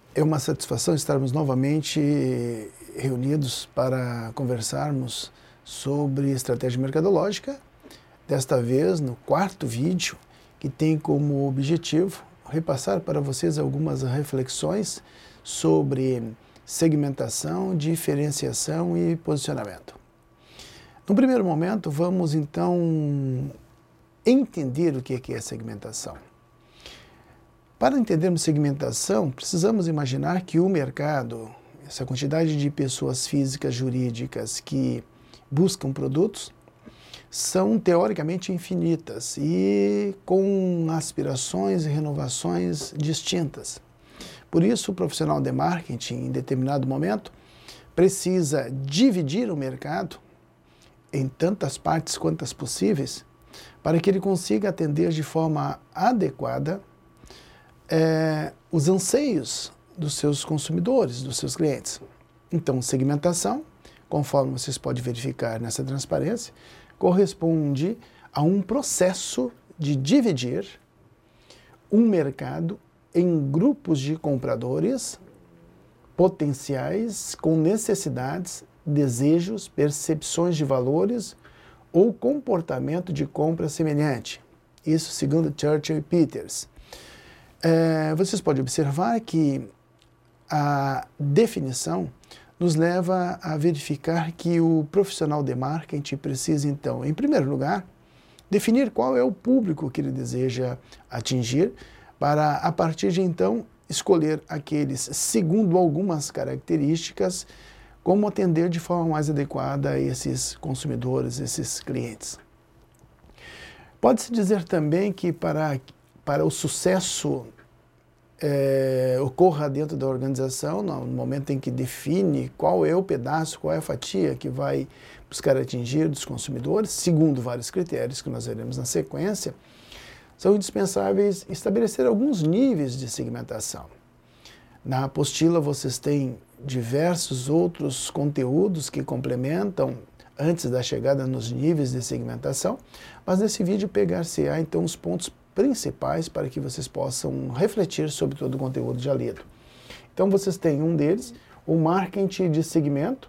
É uma satisfação estarmos novamente reunidos para conversarmos sobre estratégia mercadológica, desta vez no quarto vídeo, que tem como objetivo repassar para vocês algumas reflexões sobre segmentação, diferenciação e posicionamento. No primeiro momento, vamos então entender o que é segmentação. Para entendermos segmentação, precisamos imaginar que o mercado, essa quantidade de pessoas físicas, jurídicas que buscam produtos, são teoricamente infinitas e com aspirações e renovações distintas. Por isso, o profissional de marketing, em determinado momento, precisa dividir o mercado em tantas partes quantas possíveis para que ele consiga atender de forma adequada os anseios dos seus consumidores, dos seus clientes. Então, segmentação, conforme vocês podem verificar nessa transparência, corresponde a um processo de dividir um mercado em grupos de compradores potenciais com necessidades, desejos, percepções de valores ou comportamento de compra semelhante. Isso segundo Churchill e Peters. Vocês podem observar que a definição nos leva a verificar que o profissional de marketing precisa, então, em primeiro lugar, definir qual é o público que ele deseja atingir, para, a partir de então, escolher aqueles, segundo algumas características, como atender de forma mais adequada a esses consumidores, esses clientes. Pode-se dizer também que para o sucesso ocorra dentro da organização, no momento em que define qual é o pedaço, qual é a fatia que vai buscar atingir dos consumidores, segundo vários critérios que nós veremos na sequência, são indispensáveis estabelecer alguns níveis de segmentação. Na apostila vocês têm diversos outros conteúdos que complementam antes da chegada nos níveis de segmentação, mas nesse vídeo pegar-se-á então os pontos principais para que vocês possam refletir sobre todo o conteúdo já lido. Então vocês têm um deles, o marketing de segmento,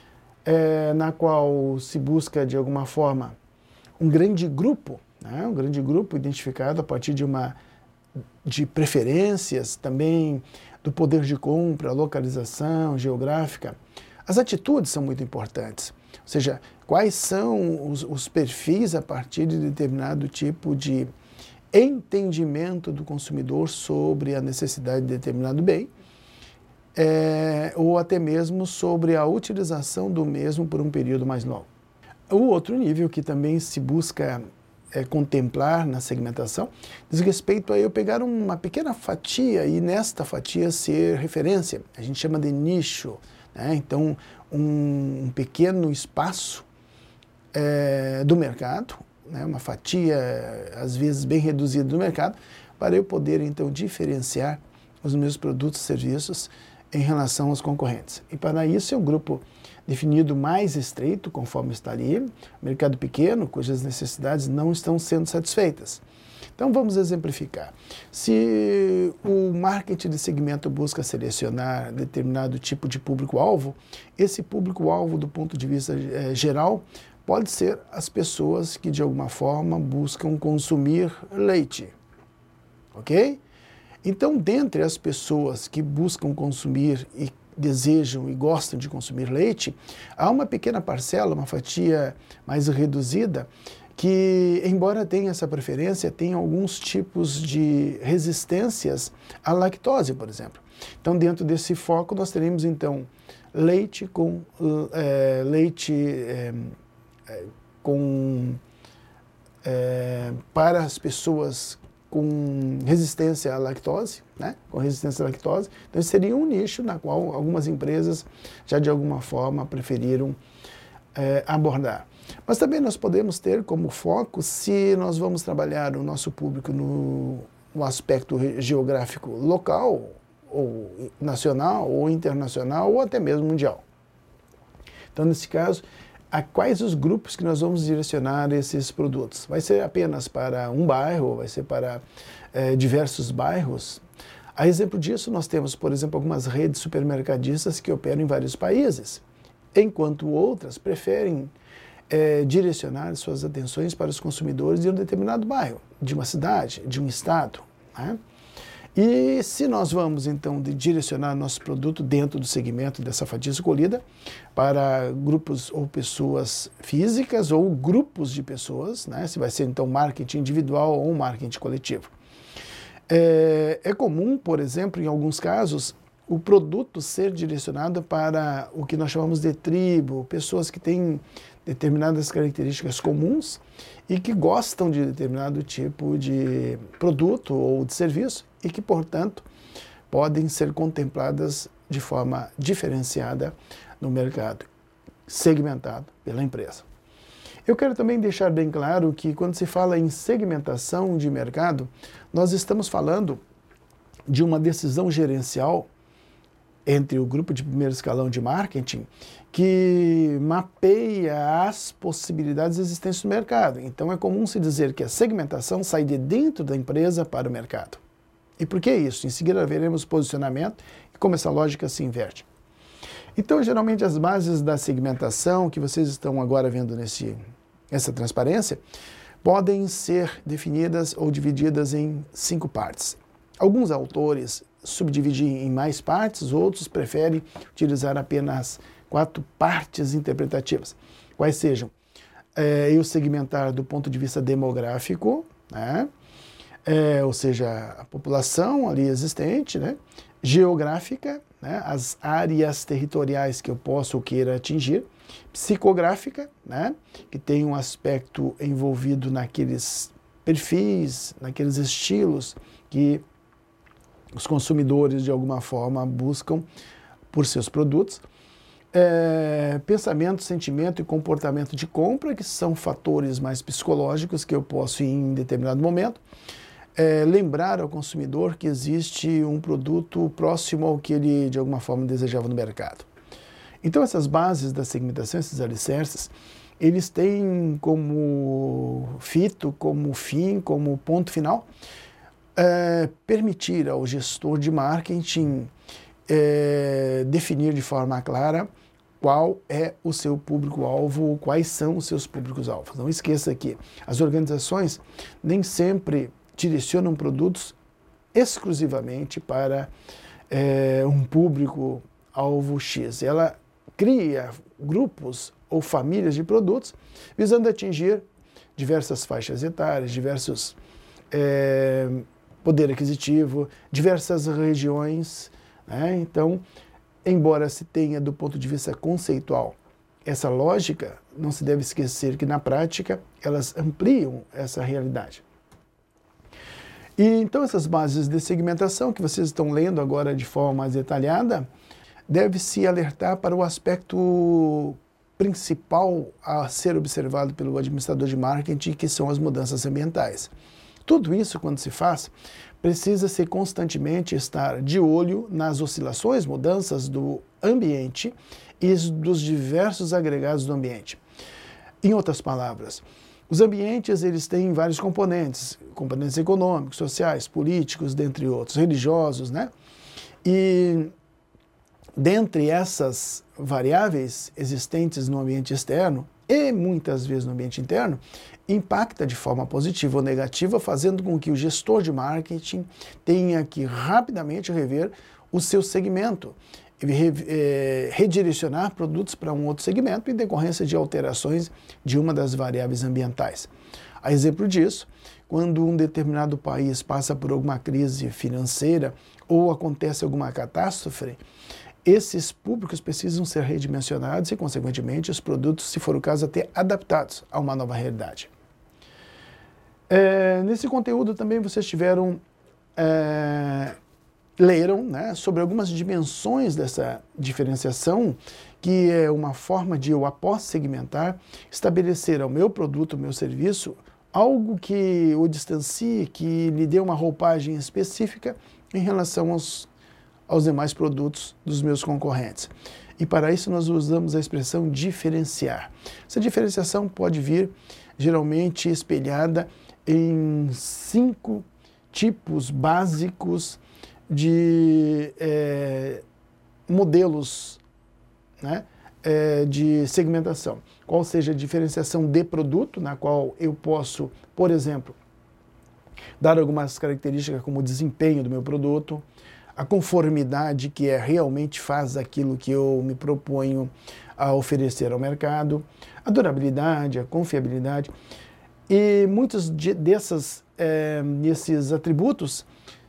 na qual se busca de alguma forma um grande grupo, né? Um grande grupo identificado a partir de preferências, também do poder de compra, localização geográfica. As atitudes são muito importantes, ou seja, quais são os perfis a partir de determinado tipo de entendimento do consumidor sobre a necessidade de determinado bem, ou até mesmo sobre a utilização do mesmo por um período mais longo. O outro nível que também se busca contemplar na segmentação diz respeito a eu pegar uma pequena fatia e nesta fatia ser referência, a gente chama de nicho, né? Então um pequeno espaço do mercado, né? Uma fatia às vezes bem reduzida do mercado, para eu poder então diferenciar os meus produtos e serviços em relação aos concorrentes. E para isso é um grupo definido mais estreito, conforme está ali, mercado pequeno, cujas necessidades não estão sendo satisfeitas. Então vamos exemplificar. Se o marketing de segmento busca selecionar determinado tipo de público-alvo, esse público-alvo, do ponto de vista geral, pode ser as pessoas que de alguma forma buscam consumir leite, ok? Então, dentre as pessoas que buscam consumir e desejam e gostam de consumir leite, há uma pequena parcela, uma fatia mais reduzida, que, embora tenha essa preferência, tem alguns tipos de resistências à lactose, por exemplo. Então, dentro desse foco, nós teremos, então, leite para as pessoas com resistência à lactose, né? Com resistência à lactose. Então, esse seria um nicho na qual algumas empresas já de alguma forma preferiram abordar. Mas também nós podemos ter como foco, se nós vamos trabalhar o nosso público no aspecto geográfico local, ou nacional, ou internacional, ou até mesmo mundial. Então, nesse caso, a quais os grupos que nós vamos direcionar esses produtos? Vai ser apenas para um bairro, vai ser para diversos bairros? A exemplo disso, nós temos, por exemplo, algumas redes supermercadistas que operam em vários países, enquanto outras preferem direcionar suas atenções para os consumidores de um determinado bairro, de uma cidade, de um estado, né? E se nós vamos, então, direcionar nosso produto dentro do segmento dessa fatia escolhida para grupos ou pessoas físicas ou grupos de pessoas, né? Se vai ser, então, marketing individual ou marketing coletivo. É comum, por exemplo, em alguns casos, o produto ser direcionado para o que nós chamamos de tribo, pessoas que têm determinadas características comuns e que gostam de determinado tipo de produto ou de serviço e que, portanto, podem ser contempladas de forma diferenciada no mercado, segmentado pela empresa. Eu quero também deixar bem claro que quando se fala em segmentação de mercado, nós estamos falando de uma decisão gerencial entre o grupo de primeiro escalão de marketing que mapeia as possibilidades existentes no mercado. Então é comum se dizer que a segmentação sai de dentro da empresa para o mercado. E por que isso? Em seguida veremos posicionamento e como essa lógica se inverte. Então, geralmente as bases da segmentação que vocês estão agora vendo nessa transparência podem ser definidas ou divididas em 5 partes. Alguns autores subdividem em mais partes, outros preferem utilizar apenas 4 partes interpretativas, quais sejam eu segmentar do ponto de vista demográfico, né? Ou seja, a população ali existente, né? Geográfica, né? As áreas territoriais que eu posso ou queira atingir, psicográfica, né? Que tem um aspecto envolvido naqueles perfis, naqueles estilos que os consumidores de alguma forma buscam por seus produtos. Pensamento, sentimento e comportamento de compra, que são fatores mais psicológicos que eu posso, em determinado momento, lembrar ao consumidor que existe um produto próximo ao que ele, de alguma forma, desejava no mercado. Então, essas bases da segmentação, esses alicerces, eles têm como fito, como fim, como ponto final, permitir ao gestor de marketing definir de forma clara qual é o seu público-alvo, quais são os seus públicos-alvos. Não esqueça que as organizações nem sempre direcionam produtos exclusivamente para um público-alvo X. Ela cria grupos ou famílias de produtos visando atingir diversas faixas etárias, diversos poder aquisitivo, diversas regiões, né? Então, embora se tenha do ponto de vista conceitual essa lógica, não se deve esquecer que na prática elas ampliam essa realidade. E então essas bases de segmentação que vocês estão lendo agora de forma mais detalhada, deve-se alertar para o aspecto principal a ser observado pelo administrador de marketing, que são as mudanças ambientais. Tudo isso, quando se faz, precisa-se constantemente estar de olho nas oscilações, mudanças do ambiente e dos diversos agregados do ambiente. Em outras palavras, os ambientes eles têm vários componentes econômicos, sociais, políticos, dentre outros, religiosos, né? E dentre essas variáveis existentes no ambiente externo e muitas vezes no ambiente interno, impacta de forma positiva ou negativa, fazendo com que o gestor de marketing tenha que rapidamente rever o seu segmento, redirecionar produtos para um outro segmento em decorrência de alterações de uma das variáveis ambientais. A exemplo disso, quando um determinado país passa por alguma crise financeira ou acontece alguma catástrofe, esses públicos precisam ser redimensionados e, consequentemente, os produtos, se for o caso, até adaptados a uma nova realidade. Nesse conteúdo também vocês leram, né, sobre algumas dimensões dessa diferenciação, que é uma forma de eu, após segmentar, estabelecer ao meu produto, ao meu serviço, algo que o distancie, que lhe dê uma roupagem específica em relação aos demais produtos dos meus concorrentes. E para isso nós usamos a expressão diferenciar. Essa diferenciação pode vir geralmente espelhada em 5 tipos básicos de modelos, né, de segmentação. Qual seja a diferenciação de produto, na qual eu posso, por exemplo, dar algumas características como o desempenho do meu produto, a conformidade que realmente faz aquilo que eu me proponho a oferecer ao mercado, a durabilidade, a confiabilidade. E muitos desses atributos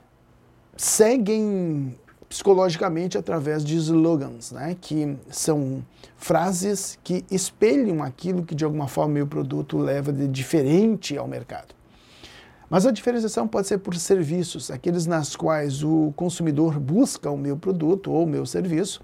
seguem psicologicamente através de slogans, né, que são frases que espelham aquilo que de alguma forma meu produto leva de diferente ao mercado. Mas a diferenciação pode ser por serviços, aqueles nas quais o consumidor busca o meu produto ou o meu serviço,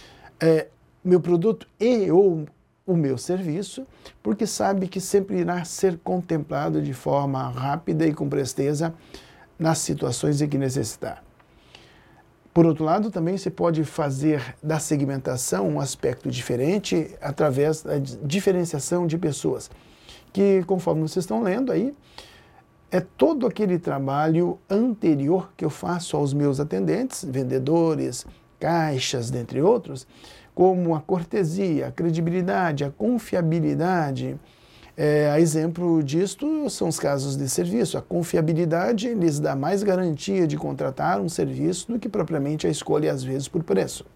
meu produto e ou o meu serviço, porque sabe que sempre irá ser contemplado de forma rápida e com presteza nas situações em que necessitar. Por outro lado, também se pode fazer da segmentação um aspecto diferente através da diferenciação de pessoas, que, conforme vocês estão lendo aí, é todo aquele trabalho anterior que eu faço aos meus atendentes, vendedores, caixas, dentre outros, como a cortesia, a credibilidade, a confiabilidade. A exemplo disto são os casos de serviço. A confiabilidade lhes dá mais garantia de contratar um serviço do que propriamente a escolha, às vezes, por preço.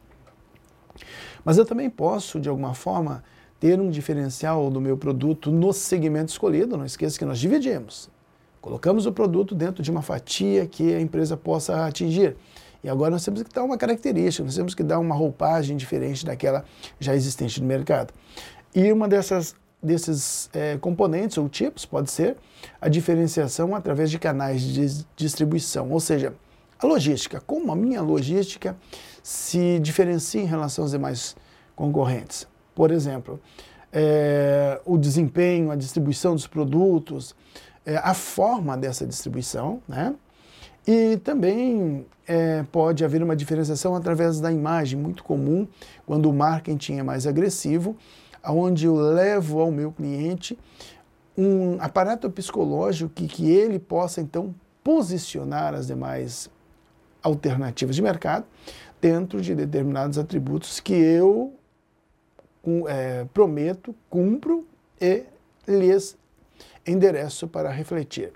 Mas eu também posso, de alguma forma, ter um diferencial do meu produto no segmento escolhido. Não esqueça que nós dividimos. Colocamos o produto dentro de uma fatia que a empresa possa atingir. E agora nós temos que dar uma característica, nós temos que dar uma roupagem diferente daquela já existente no mercado. E uma desses componentes ou tipos pode ser a diferenciação através de canais de distribuição, ou seja, a logística. Como a minha logística se diferencia em relação aos demais concorrentes. Por exemplo, o desempenho, a distribuição dos produtos, a forma dessa distribuição, né? E também pode haver uma diferenciação através da imagem, muito comum quando o marketing é mais agressivo, onde eu levo ao meu cliente um aparato psicológico que ele possa, então, posicionar as demais alternativas de mercado dentro de determinados atributos que eu prometo, cumpro e lhes endereço para refletir.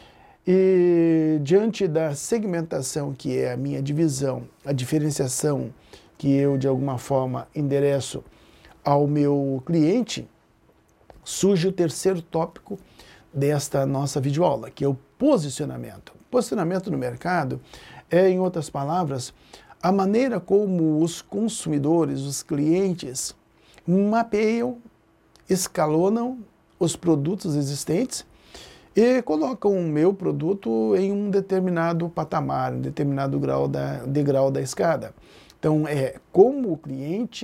E diante da segmentação, que é a minha divisão, a diferenciação que eu, de alguma forma, endereço ao meu cliente, surge o terceiro tópico desta nossa videoaula, que é o posicionamento. Posicionamento no mercado é, em outras palavras, a maneira como os consumidores, os clientes, mapeiam, escalonam os produtos existentes e colocam o meu produto em um determinado patamar, um determinado degrau da escada. Então, como o cliente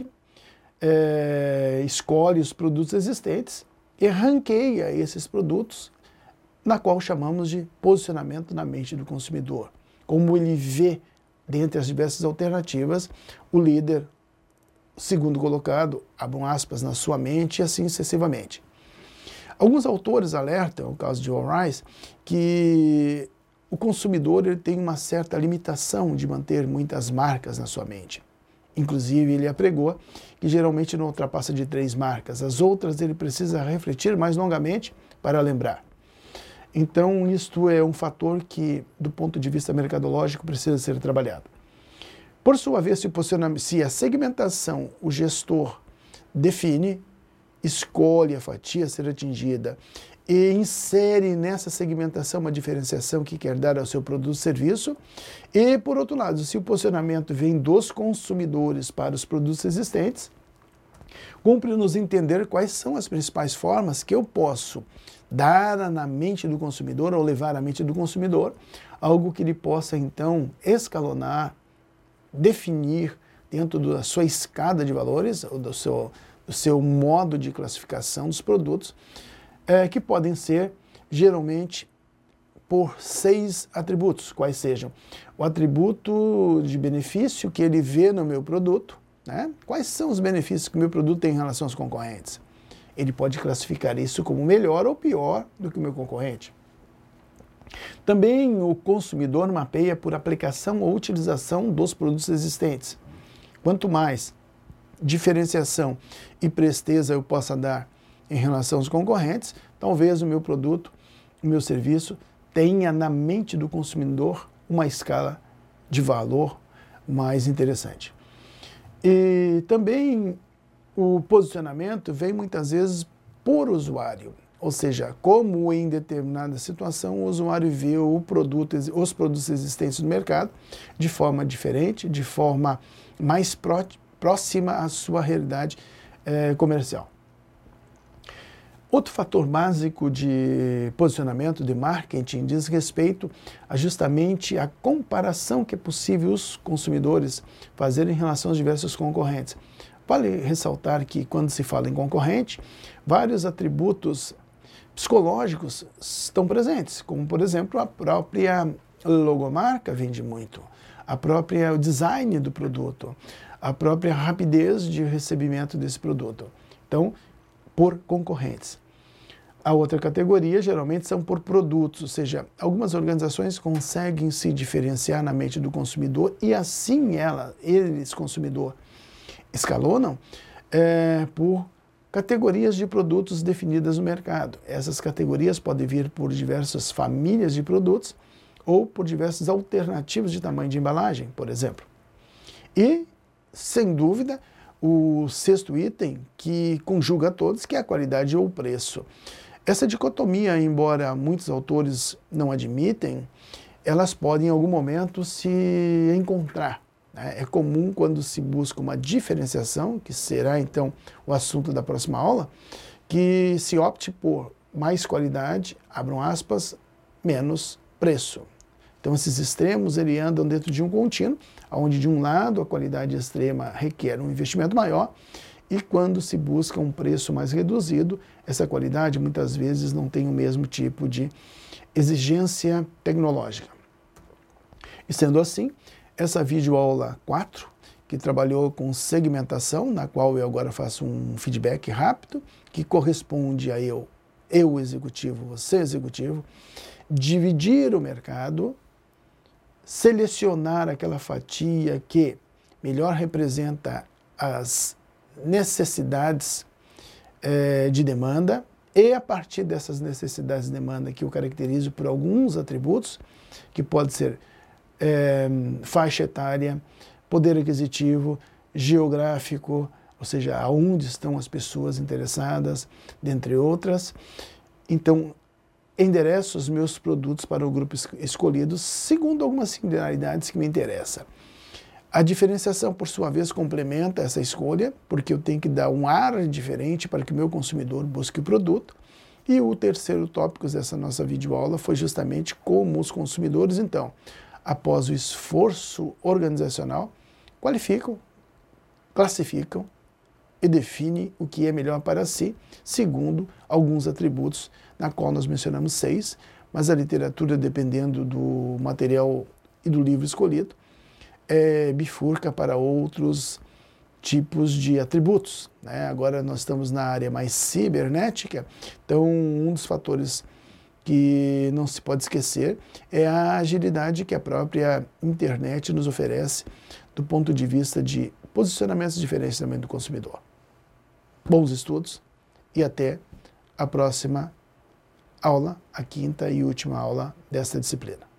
escolhe os produtos existentes e ranqueia esses produtos, na qual chamamos de posicionamento na mente do consumidor. Como ele vê, dentre as diversas alternativas, o líder, o segundo colocado, abram aspas, na sua mente e assim sucessivamente. Alguns autores alertam, no caso de Will Rice, que o consumidor ele tem uma certa limitação de manter muitas marcas na sua mente. Inclusive, ele apregou que geralmente não ultrapassa de 3 marcas. As outras ele precisa refletir mais longamente para lembrar. Então, isto é um fator que, do ponto de vista mercadológico, precisa ser trabalhado. Por sua vez, se a segmentação o gestor define, escolhe a fatia a ser atingida e insere nessa segmentação uma diferenciação que quer dar ao seu produto ou serviço. E, por outro lado, se o posicionamento vem dos consumidores para os produtos existentes, cumpre-nos entender quais são as principais formas que eu posso dar na mente do consumidor ou levar à mente do consumidor algo que ele possa, então, escalonar, definir dentro da sua escada de valores, ou do seu modo de classificação dos produtos, que podem ser, geralmente, por 6 atributos, quais sejam o atributo de benefício que ele vê no meu produto, né? Quais são os benefícios que o meu produto tem em relação aos concorrentes. Ele pode classificar isso como melhor ou pior do que o meu concorrente. Também o consumidor mapeia por aplicação ou utilização dos produtos existentes. Quanto mais diferenciação e presteza eu possa dar em relação aos concorrentes, talvez o meu produto, o meu serviço tenha na mente do consumidor uma escala de valor mais interessante. E também o posicionamento vem muitas vezes por usuário, ou seja, como em determinada situação o usuário vê os produtos existentes no mercado de forma diferente, de forma mais próxima à sua realidade comercial. Outro fator básico de posicionamento, de marketing, diz respeito a justamente a comparação que é possível os consumidores fazerem em relação aos diversos concorrentes. Vale ressaltar que quando se fala em concorrente, vários atributos psicológicos estão presentes, como por exemplo a própria logomarca vende muito, o design do produto, a própria rapidez de recebimento desse produto. Então, por concorrentes. A outra categoria geralmente são por produtos, ou seja, algumas organizações conseguem se diferenciar na mente do consumidor e assim eles, consumidor, escalonam por categorias de produtos definidas no mercado. Essas categorias podem vir por diversas famílias de produtos ou por diversas alternativas de tamanho de embalagem, por exemplo. E, sem dúvida, o sexto item que conjuga todos, que é a qualidade ou o preço. Essa dicotomia, embora muitos autores não admitem, elas podem em algum momento se encontrar. É comum quando se busca uma diferenciação, que será então o assunto da próxima aula, que se opte por mais qualidade, abram aspas, menos preço. Então esses extremos andam dentro de um contínuo, onde de um lado a qualidade extrema requer um investimento maior e quando se busca um preço mais reduzido, essa qualidade muitas vezes não tem o mesmo tipo de exigência tecnológica. E sendo assim, essa videoaula 4, que trabalhou com segmentação, na qual eu agora faço um feedback rápido, que corresponde a eu executivo, você executivo, dividir o mercado, selecionar aquela fatia que melhor representa as necessidades de demanda e a partir dessas necessidades de demanda que eu caracterizo por alguns atributos, que pode ser faixa etária, poder aquisitivo, geográfico, ou seja, aonde estão as pessoas interessadas, dentre outras. Então, endereço os meus produtos para o grupo escolhido segundo algumas singularidades que me interessam. A diferenciação, por sua vez, complementa essa escolha, porque eu tenho que dar um ar diferente para que o meu consumidor busque o produto. E o terceiro tópico dessa nossa videoaula foi justamente como os consumidores, então, após o esforço organizacional, qualificam, classificam e definem o que é melhor para si, segundo alguns atributos, na qual nós mencionamos 6, mas a literatura, dependendo do material e do livro escolhido, bifurca para outros tipos de atributos, né? Agora nós estamos na área mais cibernética, então um dos fatores que não se pode esquecer é a agilidade que a própria internet nos oferece do ponto de vista de posicionamentos diferentes também do consumidor. Bons estudos e até a próxima aula, a quinta e última aula desta disciplina.